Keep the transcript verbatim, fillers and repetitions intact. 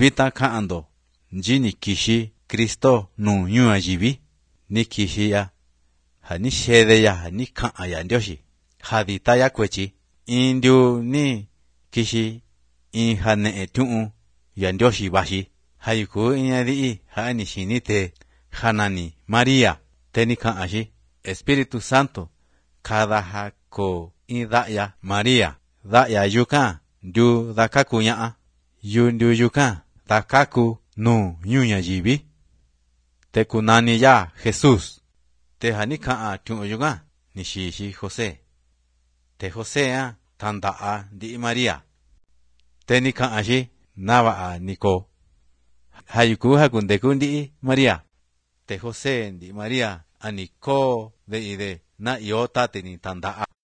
vita ka'ando, nji ni kishi Kristo nu ñuu ayivi, ni kishi ya, ha ni shede ya, ha ni ka'a ya Ndioxi, ha dita ya kwechi, indio ni kishi, in ha ne'e tu'un, ya Ndioxi vaxi, ha yuku iña di'i, ha ni shinite, hanani Maria, te ni ka'a xi, Espíritu Santo, kada ha ko in da'ya Maria, da'ya yukan, ndu dakaku ña'a, yu ndu yukan, dakaku nu ñuu ñayivi, te kunani ya Jesús, te ha ni ka'a tu'un yukan, ni xixi José, te José a tanda'a ndi'i Maria, te ni ka'a xi nava'a niko, ha yuku ha kundeku ndi'i Maria, te José ndi'i Maria a niko de ide na iyo tate ni tanda'a.